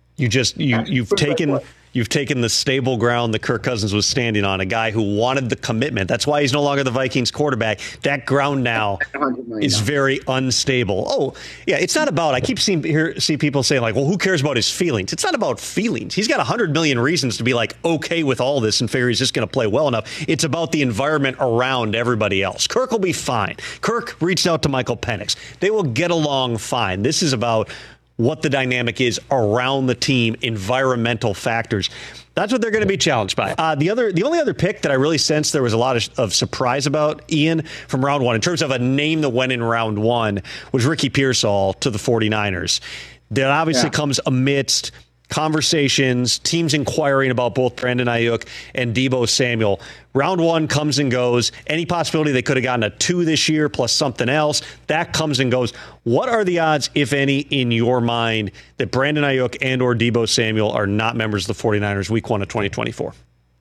You've taken the stable ground that Kirk Cousins was standing on, a guy who wanted the commitment. That's why he's no longer the Vikings quarterback. That ground now is very unstable. Oh, yeah, it's not about, I keep see people saying like, well, who cares about his feelings? It's not about feelings. He's got 100 million reasons to be like okay with all this and figure he's just going to play well enough. It's about the environment around everybody else. Kirk will be fine. Kirk reached out to Michael Penix. They will get along fine. This is about what the dynamic is around the team, environmental factors. That's what they're going to be challenged by. The only other pick that I really sensed there was a lot of surprise about, Ian, from round 1, in terms of a name that went in round 1, was Ricky Pearsall to the 49ers. That obviously comes amidst conversations, teams inquiring about both Brandon Ayuk and Deebo Samuel. Round 1 comes and goes. Any possibility they could have gotten a 2 this year plus something else, that comes and goes. What are the odds, if any, in your mind that Brandon Ayuk and or Deebo Samuel are not members of the 49ers week 1 of 2024?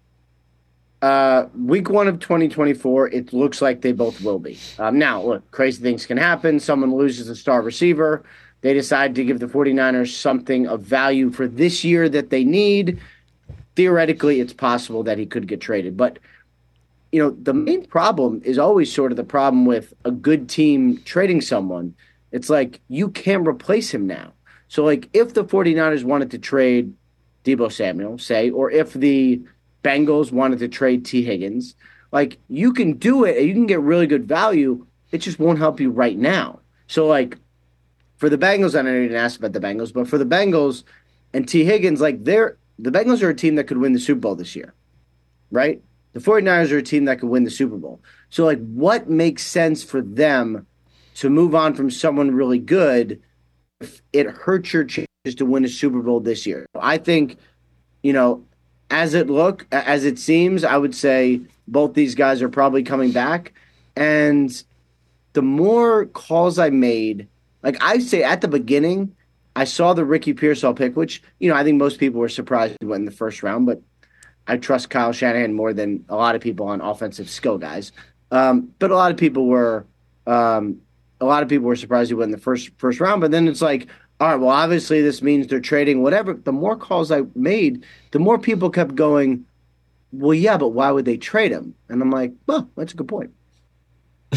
Week 1 of 2024, it looks like they both will be. Now, look, crazy things can happen. Someone loses a star receiver. They decide to give the 49ers something of value for this year that they need. Theoretically, it's possible that he could get traded. But, the main problem is always sort of the problem with a good team trading someone. It's like you can't replace him now. So, like, if the 49ers wanted to trade Deebo Samuel, say, or if the Bengals wanted to trade T. Higgins, like, you can do it and you can get really good value. It just won't help you right now. So, like, for the Bengals, I know you didn't ask about the Bengals, but for the Bengals and T. Higgins, like the Bengals are a team that could win the Super Bowl this year, right? The 49ers are a team that could win the Super Bowl. So, like, what makes sense for them to move on from someone really good if it hurts your chances to win a Super Bowl this year? I think, as it seems, I would say both these guys are probably coming back. And the more calls I made, like I say at the beginning, I saw the Ricky Pearsall pick, which, I think most people were surprised he went in the first round, but I trust Kyle Shanahan more than a lot of people on offensive skill guys. But a lot of people were surprised he went in the first round. But then it's like, all right, well, obviously this means they're trading whatever. The more calls I made, the more people kept going, well, yeah, but why would they trade him? And I'm like, well, that's a good point.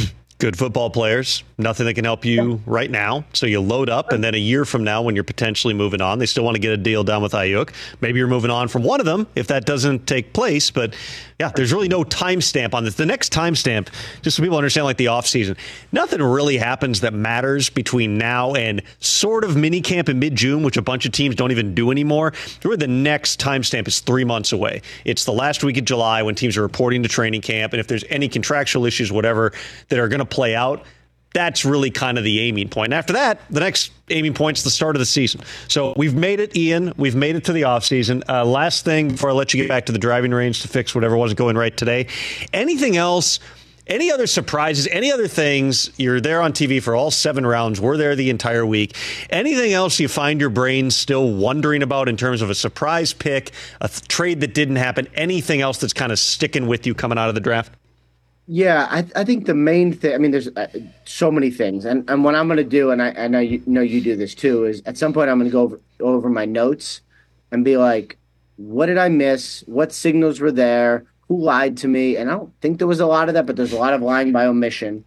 good football players, nothing that can help you right now. So you load up, and then a year from now when you're potentially moving on, they still want to get a deal done with Ayuk. Maybe you're moving on from one of them if that doesn't take place. But, yeah, there's really no timestamp on this. The next timestamp, just so people understand, like the offseason, nothing really happens that matters between now and sort of minicamp in mid-June, which a bunch of teams don't even do anymore. Really, the next timestamp is 3 months away. It's the last week of July when teams are reporting to training camp. And if there's any contractual issues, whatever, that are going to play out, that's really kind of the aiming point. And after that, the next aiming point is the start of the season. So we've made it, Ian. We've made it to the offseason. Last thing before I let you get back to the driving range to fix whatever wasn't going right today. Anything else? Any other surprises? Any other things? You're there on TV for all 7 rounds. We're there the entire week. Anything else you find your brain still wondering about in terms of a surprise pick, a trade that didn't happen? Anything else that's kind of sticking with you coming out of the draft? Yeah, I think the main thing, I mean, there's so many things. And what I'm going to do, and I know you do this too, is at some point I'm going to go over my notes and be like, what did I miss? What signals were there? Who lied to me? And I don't think there was a lot of that, but there's a lot of lying by omission.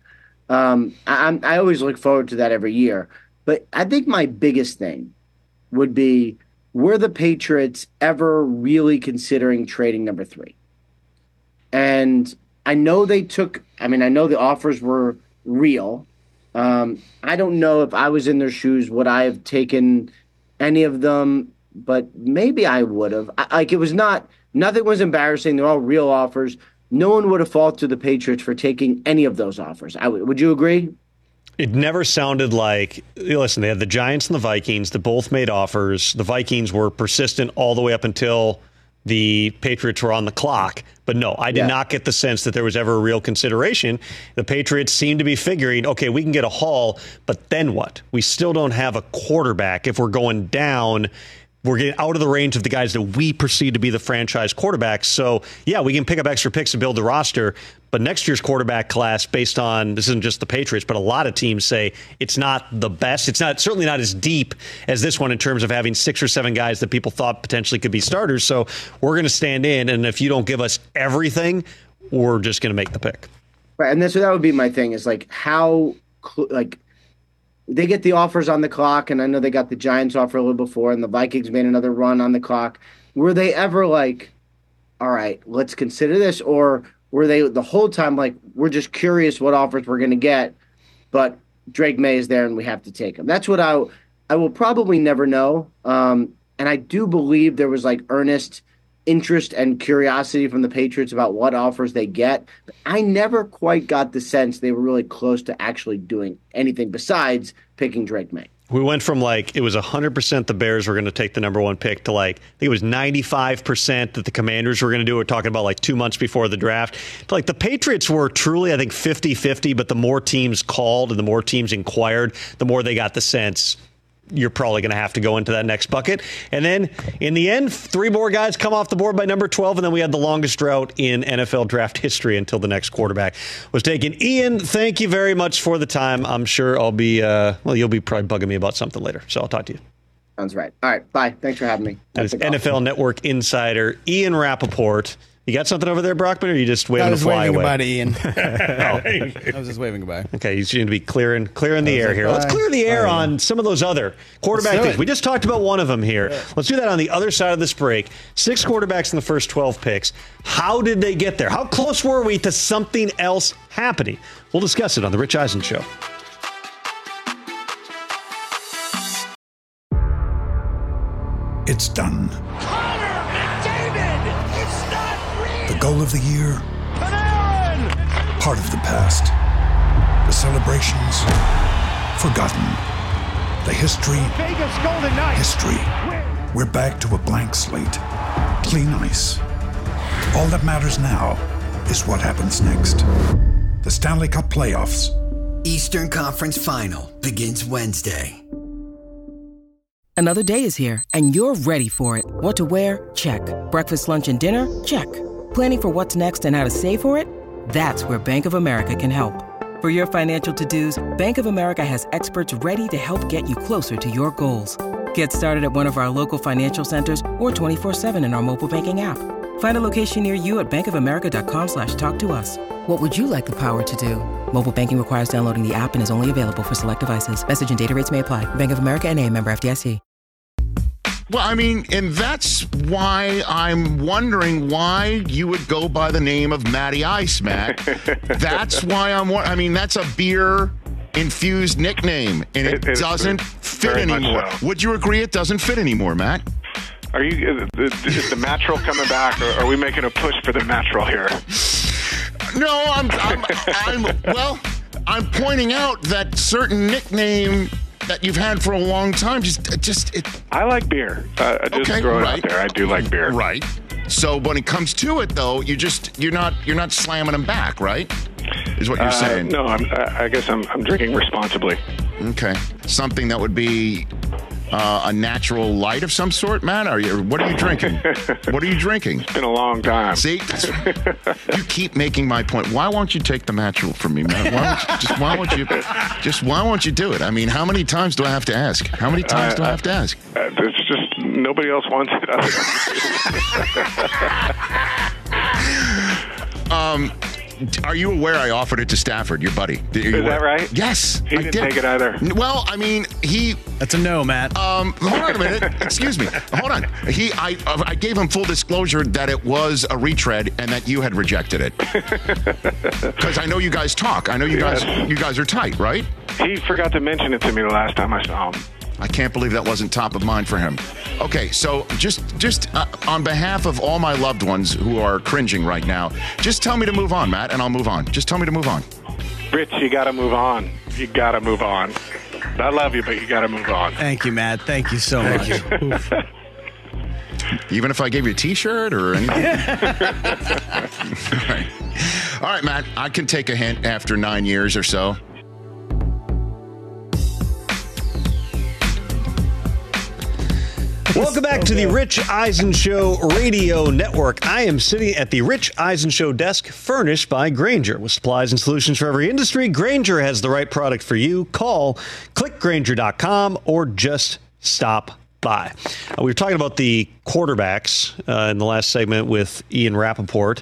I always look forward to that every year. But I think my biggest thing would be, were the Patriots ever really considering trading number 3? And I know I know the offers were real. I don't know if I was in their shoes, would I have taken any of them, but maybe I would have. Nothing was embarrassing. They're all real offers. No one would have faulted the Patriots for taking any of those offers. Would you agree? It never sounded like, listen, they had the Giants and the Vikings that both made offers. The Vikings were persistent all the way up until the Patriots were on the clock. But no, I did not get the sense that there was ever a real consideration. The Patriots seemed to be figuring, okay, we can get a haul, but then what? We still don't have a quarterback. If we're going down, we're getting out of the range of the guys that we perceive to be the franchise quarterbacks. So, yeah, we can pick up extra picks to build the roster. But next year's quarterback class, based on, this isn't just the Patriots, but a lot of teams say it's not the best. It's certainly not as deep as this one in terms of having 6 or 7 guys that people thought potentially could be starters. So we're going to stand in, and if you don't give us everything, we're just going to make the pick. Right, and so that would be my thing, is like how they get the offers on the clock, and I know they got the Giants offer a little before, and the Vikings made another run on the clock. Were they ever like, all right, let's consider this? Or were they the whole time like, we're just curious what offers we're going to get, but Drake May is there and we have to take him? That's what I will probably never know. And I do believe there was like earnest interest and curiosity from the Patriots about what offers they get. But I never quite got the sense they were really close to actually doing anything besides picking Drake May. We went from like, it was 100% the Bears were going to take the number 1 pick to like, I think it was 95% that the Commanders were going to do. We're talking about like 2 months before the draft. But like the Patriots were truly, I think, 50-50, but the more teams called and the more teams inquired, the more they got the sense you're probably going to have to go into that next bucket. And then in the end, 3 more guys come off the board by number 12. And then we had the longest drought in NFL draft history until the next quarterback was taken. Ian, thank you very much for the time. I'm sure I'll be, you'll be probably bugging me about something later. So I'll talk to you. Sounds right. All right. Bye. Thanks for having me. That is NFL Network insider Ian Rappaport. You got something over there, Brockman, or are you just waving to fly away? I was waving goodbye to Ian. I was just waving goodbye. Okay, he's going to be clearing the air here. Let's clear the air on some of those other quarterback things. We just talked about one of them here. Yeah. Let's do that on the other side of this break. 6 quarterbacks in the first 12 picks. How did they get there? How close were we to something else happening? We'll discuss it on The Rich Eisen Show. It's done. The goal of the year, part of the past. The celebrations, forgotten. The history, history. We're back to a blank slate, clean ice. All that matters now is what happens next. The Stanley Cup playoffs. Eastern Conference Final begins Wednesday. Another day is here, and you're ready for it. What to wear? Check. Breakfast, lunch, and dinner? Check. Planning for what's next and how to save for it? That's where Bank of America can help. For your financial to-dos, Bank of America has experts ready to help get you closer to your goals. Get started at one of our local financial centers or 24/7 in our mobile banking app. Find a location near you at bankofamerica.com/talktous. What would you like the power to do? Mobile banking requires downloading the app and is only available for select devices. Message and data rates may apply. Bank of America N.A., member FDIC. Well, I mean, and that's why I'm wondering why you would go by the name of Matty Ice, Matt. That's why I mean, that's a beer-infused nickname, and it doesn't fit anymore. So. Would you agree it doesn't fit anymore, Matt? Are you is the Mattrel coming back, or are we making a push for the Mattrel here? No, I'm pointing out that certain nickname that you've had for a long time. I like beer. Just throw it out there. I do like beer. Right. So when it comes to it, though, you're not slamming them back, right? Is what you're saying? No, I guess I'm drinking responsibly. Okay. Something that would be a natural light of some sort, Matt? What are you drinking? What are you drinking? It's been a long time. See, you keep making my point. Why won't you take the natural from me, Matt? Why won't you do it? I mean, how many times do I have to ask? It's just nobody else wants it. Are you aware I offered it to Stafford, your buddy? Is that right? Yes. He didn't take it either. Well, I mean, That's a no, Matt. Hold on a minute. Excuse me. Hold on. I gave him full disclosure that it was a retread and that you had rejected it. Because I know you guys talk. I know you guys are tight, right? He forgot to mention it to me the last time I saw him. I can't believe that wasn't top of mind for him. Okay, so just on behalf of all my loved ones who are cringing right now, just tell me to move on, Matt, and I'll move on. Just tell me to move on. Rich, you got to move on. You got to move on. I love you, but you got to move on. Thank you, Matt. Thank you so much. Even if I gave you a T-shirt or anything? All right, Matt, I can take a hint after 9 years or so. Welcome back to the Rich Eisen Show Radio Network. I am sitting at the Rich Eisen Show desk, furnished by Grainger. With supplies and solutions for every industry, Grainger has the right product for you. Call clickgrainger.com or just stop by. We were talking about the quarterbacks in the last segment with Ian Rappaport.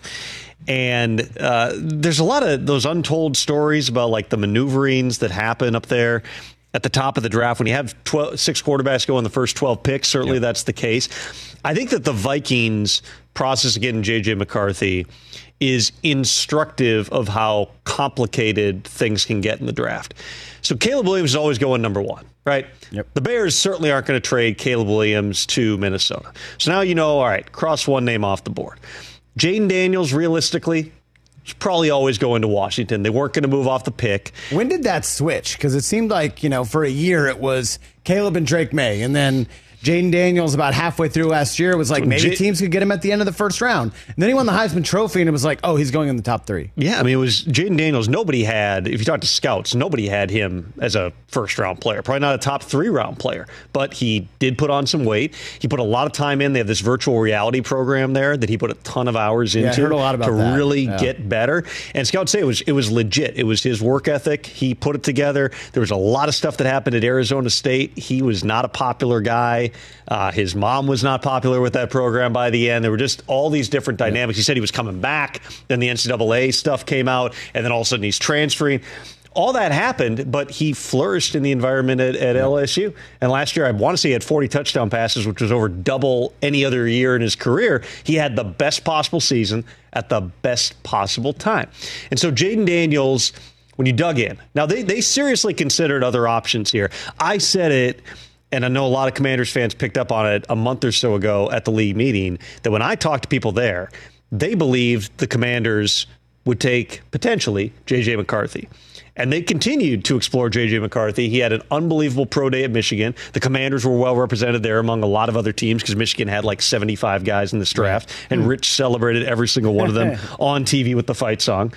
And there's a lot of those untold stories about like the maneuverings that happen up there at the top of the draft. When you have 6 quarterbacks go in the first 12 picks, certainly that's the case. I think that the Vikings process of getting J.J. McCarthy is instructive of how complicated things can get in the draft. So Caleb Williams is always going number 1, right? Yep. The Bears certainly aren't going to trade Caleb Williams to Minnesota. So now all right, cross one name off the board. Jaden Daniels, realistically, is probably always going to Washington. They weren't going to move off the pick. When did that switch? Because it seemed like, for a year it was Caleb and Drake May. And then Jaden Daniels about halfway through last year was like, maybe teams could get him at the end of the first round. And then he won the Heisman Trophy and it was like, oh, he's going in the top 3. Yeah, I mean, it was Jaden Daniels. Nobody had, if you talk to scouts, nobody had him as a first-round player. Probably not a top 3-round player. But he did put on some weight. He put a lot of time in. They have this virtual reality program there that he put a ton of hours into I heard a lot about to that. really get better. And scouts say it was legit. It was his work ethic. He put it together. There was a lot of stuff that happened at Arizona State. He was not a popular guy. His mom was not popular with that program by the end. There were just all these different dynamics. He said he was coming back. Then the NCAA stuff came out. And then all of a sudden he's transferring. All that happened, but he flourished in the environment at LSU. And last year, I want to say he had 40 touchdown passes, which was over double any other year in his career. He had the best possible season at the best possible time. And so Jaden Daniels, when you dug in, now they seriously considered other options here. I said it, and I know a lot of Commanders fans picked up on it a month or so ago at the league meeting, that when I talked to people there, they believed the Commanders would take, potentially, J.J. McCarthy. And they continued to explore J.J. McCarthy. He had an unbelievable pro day at Michigan. The Commanders were well represented there among a lot of other teams because Michigan had like 75 guys in this draft. And Rich celebrated every single one of them on TV with the fight song.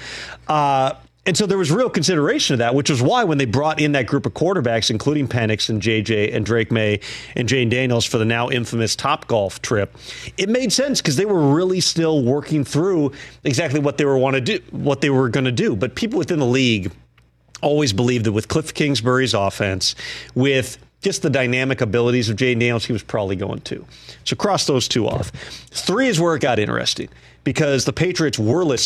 And so there was real consideration of that, which was why when they brought in that group of quarterbacks, including Penix and J.J. and Drake May and Jane Daniels for the now infamous Topgolf trip, it made sense because they were really still working through exactly what they were going to do. But people within the league always believed that with Cliff Kingsbury's offense, with just the dynamic abilities of Jaden Daniels, he was probably going to. So cross those two off. 3 is where it got interesting because the Patriots were listening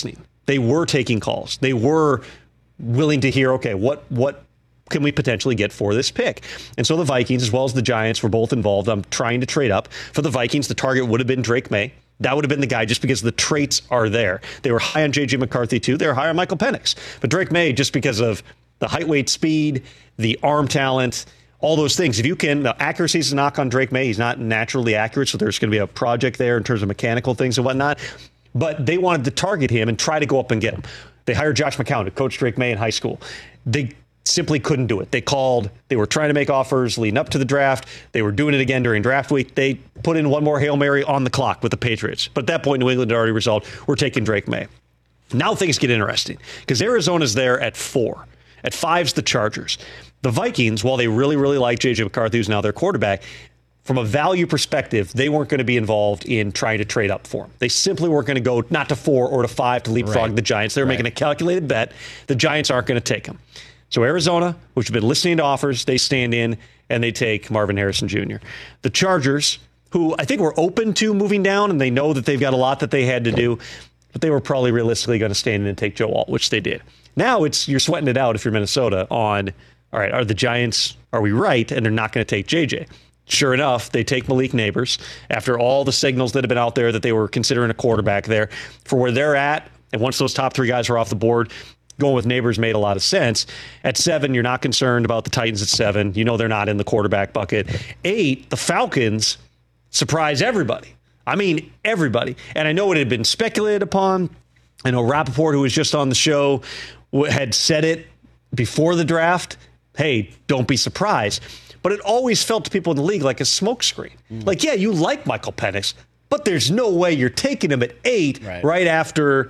They were taking calls. They were willing to hear, okay, what can we potentially get for this pick? And so the Vikings, as well as the Giants, were both involved. I'm trying to trade up. For the Vikings, the target would have been Drake May. That would have been the guy just because the traits are there. They were high on J.J. McCarthy, too. They were high on Michael Penix. But Drake May, just because of the height, weight, speed, the arm talent, all those things. If you can, the accuracy is a knock on Drake May. He's not naturally accurate, so there's going to be a project there in terms of mechanical things and whatnot. But they wanted to target him and try to go up and get him. They hired Josh McCown to coach Drake May in high school. They simply couldn't do it. They were trying to make offers leading up to the draft. They were doing it again during draft week. They put in one more Hail Mary on the clock with the Patriots. But at that point, New England had already resolved, we're taking Drake May. Now things get interesting because Arizona's there at 4. At 5's the Chargers. The Vikings, while they really, really like J.J. McCarthy, who's now their quarterback, from a value perspective, they weren't going to be involved in trying to trade up for him. They simply weren't going to go not to 4 or to 5 to leapfrog the Giants. They were making a calculated bet. The Giants aren't going to take him. So Arizona, which have been listening to offers, they stand in and they take Marvin Harrison Jr. The Chargers, who I think were open to moving down, and they know that they've got a lot that they had to do, but they were probably realistically going to stand in and take Joe Alt, which they did. Now you're sweating it out if you're Minnesota on, all right, are the Giants, are we right? And they're not going to take JJ. Sure enough, they take Malik Nabers after all the signals that have been out there that they were considering a quarterback there for where they're at. And once those top 3 guys are off the board, going with Nabers made a lot of sense. At 7, you're not concerned about the Titans at 7. You know they're not in the quarterback bucket. 8, the Falcons surprise everybody. I mean, everybody. And I know it had been speculated upon. I know Rappaport, who was just on the show, had said it before the draft. Hey, don't be surprised. But it always felt to people in the league like a smokescreen. Like, yeah, you like Michael Penix, but there's no way you're taking him at 8 right after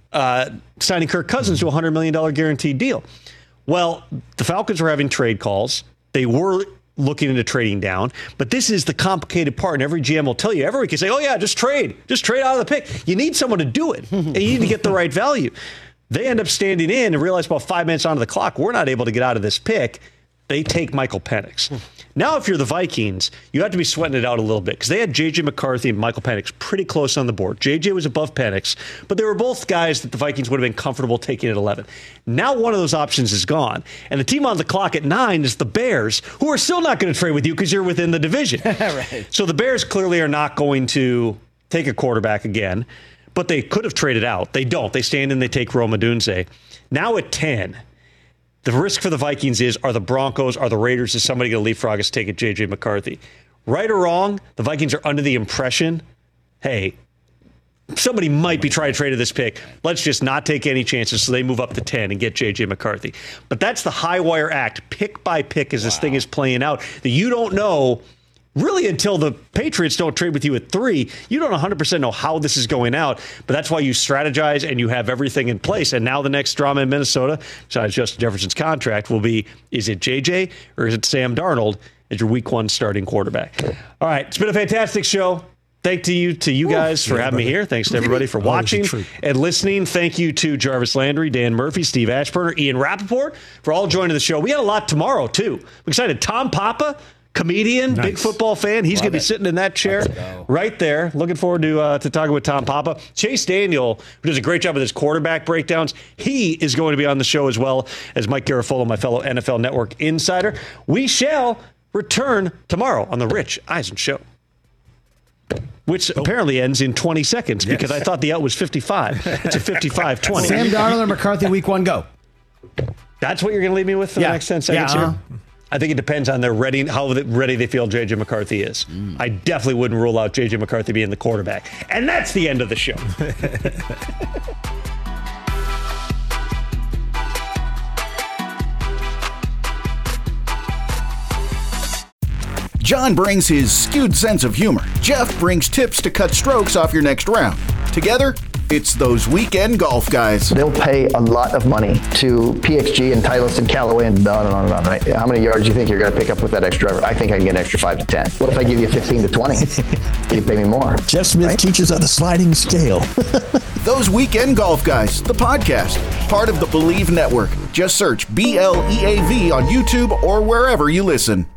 signing Kirk Cousins to a $100 million guaranteed deal. Well, the Falcons were having trade calls. They were looking into trading down. But this is the complicated part, and every GM will tell you every week, you say, oh, yeah, just trade. Just trade out of the pick. You need someone to do it, and you need to get the right value. They end up standing in and realize about 5 minutes onto the clock, we're not able to get out of this pick. They take Michael Penix. Now, if you're the Vikings, you have to be sweating it out a little bit because they had J.J. McCarthy and Michael Penix pretty close on the board. J.J. was above Penix, but they were both guys that the Vikings would have been comfortable taking at 11. Now one of those options is gone, and the team on the clock at 9 is the Bears, who are still not going to trade with you because you're within the division. Right. So the Bears clearly are not going to take a quarterback again, but they could have traded out. They don't. They stand in, they take Rome Odunze. Now at 10, the risk for the Vikings are the Broncos, are the Raiders, is somebody going to leapfrog us, take it J.J. McCarthy? Right or wrong, the Vikings are under the impression, hey, somebody might be trying to trade this pick. Let's just not take any chances, so they move up to 10 and get J.J. McCarthy. But that's the high wire act, pick by pick, as this thing is playing out, that you don't know really until the Patriots don't trade with you at 3. You don't 100% know how this is going out, but that's why you strategize and you have everything in place. And now the next drama in Minnesota, besides Justin Jefferson's contract, will be, is it JJ or is it Sam Darnold as your week 1 starting quarterback? All right, it's been a fantastic show. Thank you guys for having me here. Thanks to everybody for watching and listening. Thank you to Jarvis Landry, Dan Murphy, Steve Ashburner, Ian Rappaport for all joining the show. We got a lot tomorrow, too. I'm excited. Tom Papa, comedian, big football fan. He's going to be sitting in that chair right there. Looking forward to talking with Tom Papa. Chase Daniel, who does a great job with his quarterback breakdowns, he is going to be on the show as well as Mike Garafolo, my fellow NFL Network insider. We shall return tomorrow on The Rich Eisen Show, which apparently ends in 20 seconds because I thought the out was 55. It's a 55-20. Sam Darnold or McCarthy, week 1, go. That's what you're going to leave me with for the next 10 seconds here? I think it depends on how ready they feel J.J. McCarthy is. I definitely wouldn't rule out J.J. McCarthy being the quarterback. And that's the end of the show. John brings his skewed sense of humor. Jeff brings tips to cut strokes off your next round. Together, it's those weekend golf guys. They'll pay a lot of money to PXG and Titleist and Callaway and on and on and on, right? How many yards do you think you're going to pick up with that extra driver? I think I can get an extra 5 to 10. What if I give you 15 to 20? You pay me more. Jeff Smith teaches on the sliding scale. Those Weekend Golf Guys, the podcast, part of the Believe Network. Just search BLEAV on YouTube or wherever you listen.